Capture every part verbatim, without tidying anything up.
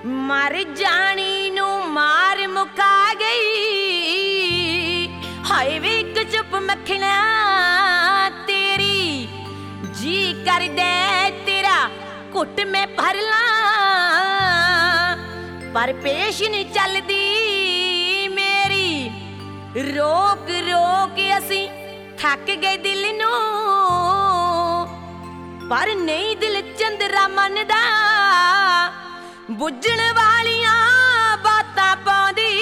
मर जानी नू मार मुका गई। हाय वे एक चुप मखना तेरी जी कर दे तेरा घुट में भर ला, पर पेश नहीं चलदी मेरी। रोक रोक असी थक गए दिल नू, पर नहीं दिल चंदरा मनदा। बुझण वालियां बातां पाउंदी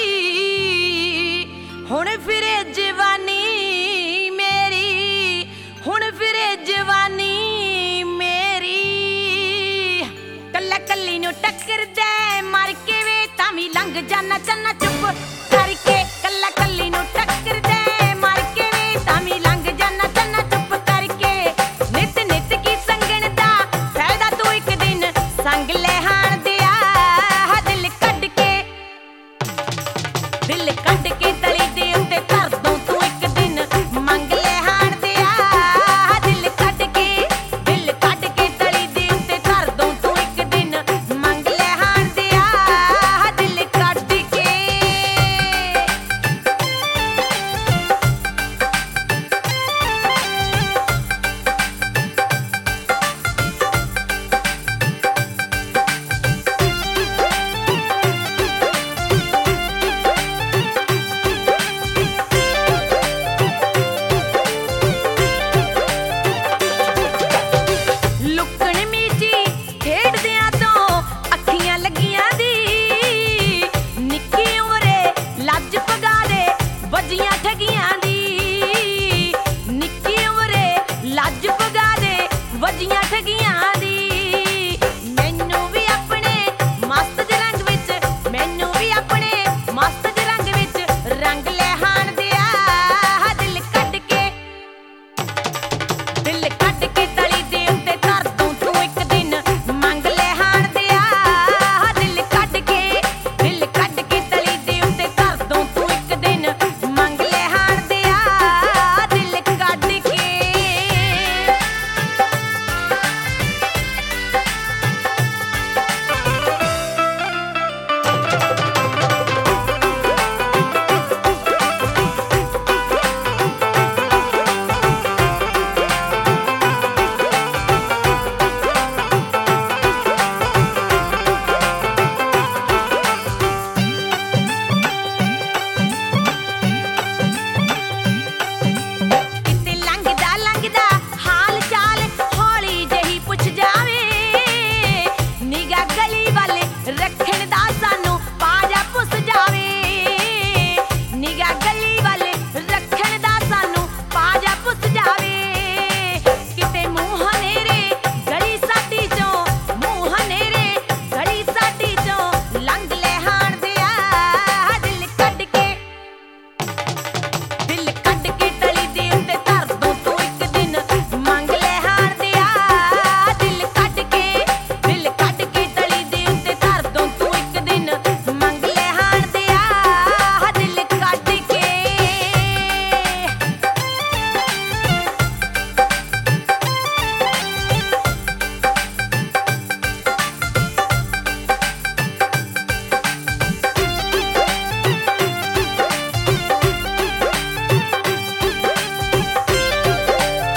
हुण फिरे जवानी मेरी, हुण फिरे जवानी मेरी। कल्ला कल्ली नू टक्कर दे मर के वे तां वी लंघ जाना चन्ना चुप करके। कल्ला कल्ली नू टक्कर दे मर के वे तां वी लंघ जाना चन्ना चुप करके। नित नित की संगण दा फायदा तू एक दिन संग ले हाण दिया। दिल कढ के दिल कढ के तली दे उत्ते धर दूं तू एक दिन मंग ले हाण दिया। दिल कढ के दिल कढ के तली दे उत्ते धर दूं तू एक दिन मंग ले हाण दिया। दिल कढ के वजियां ठगियां दी। मैनू भी अपने मस्त ज रंग विच मैनू भी अपने मस्त ज रंग विच रंग ले हाण दिया। दिल कढ के दिल कढ के तली दे उत्ते धर दूं तू एक दिन मंग ले हाण दिया। दिल कढ के दिल कढ के तली दे उत्ते धर दूं तू एक दिन मंग ले हाण दिया। दिल कढ के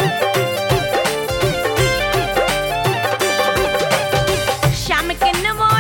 शाम के नवो